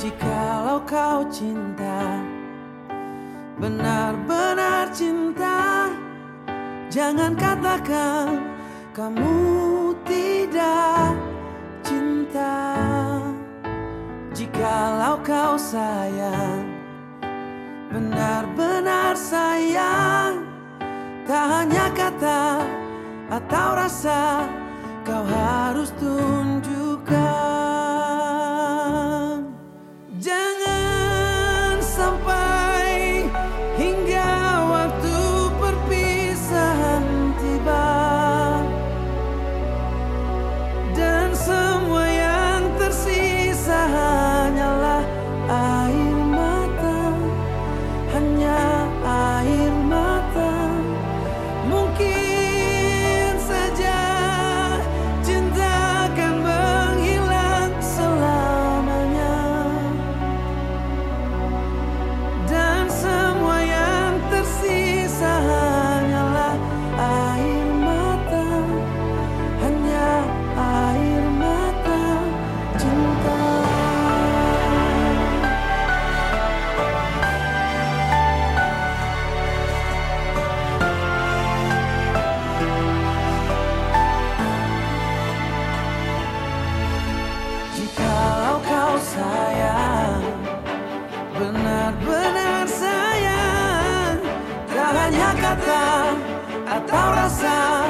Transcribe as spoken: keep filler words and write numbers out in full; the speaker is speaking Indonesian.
Jikalau kau cinta, benar-benar cinta, jangan katakan kamu tidak cinta. Jikalau kau sayang, benar-benar sayang, tak hanya kata atau rasa, kau harus tunjukkan. Jangan sampai hingga waktu perpisahan tiba, dan semua yang tersisa hanyalah air mata, hanya air mata. Mungkin saja cinta akan menghilang selamanya, dan semua yang tersisa hanyalah air mata, hanya air mata cinta. Jikalau kau sayang, benar-benar sayang, tak hanya kata atau rasa,